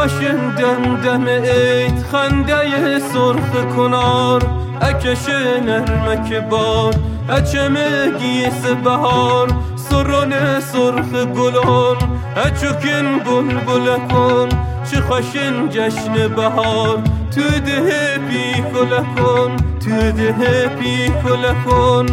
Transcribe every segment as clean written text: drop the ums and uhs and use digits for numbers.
خوشن دم عید خنده سرخ کنار اکش نرمک باد اچمه گیس بهار سرون سرخ گلون اچوکن بلبل کن چه خوشن جشن بهار تو ده پی کن تو ده پی کن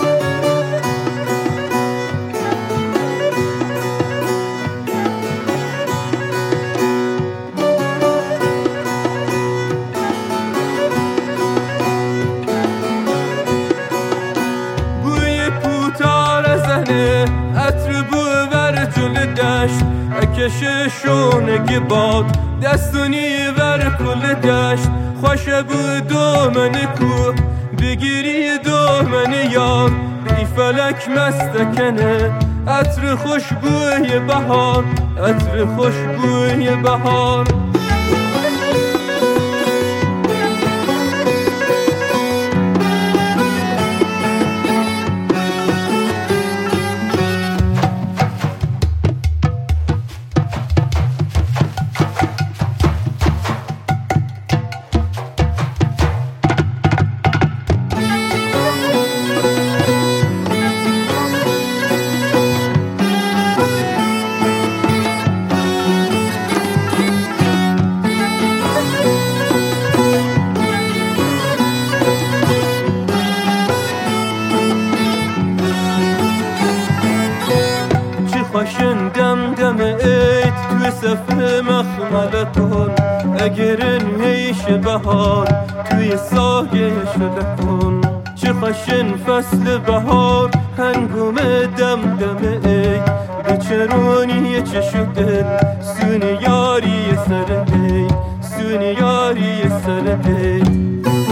عطر بو ور جل دشت اکش شونگ باد دستونی ور کل دشت خوش بو دومن کو بگیری دومن یار بی فلک مستکنه عطر خوشبوی بهار عطر خوشبوی بهار خوشن دم عید تو صفه مخمل کن اگرن هیش بهار توی ساگش لکن چه خوشن فصل بهار هنگوم دم عید به چرونی چشو دل سون یاری سر عید سون یاری سر عید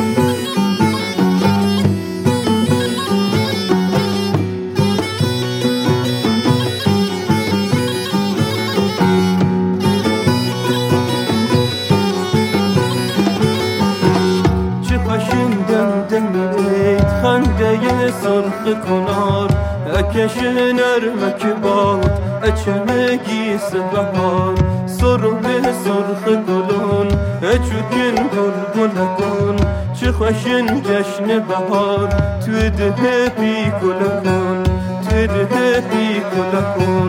خنده سرخ کنار اکش نرمک باد اچمه گیس بهار سرون سرخ گلون اچوکن بلبل کن چه خوشن جشن بهار تو ده پی کن تو ده پی کن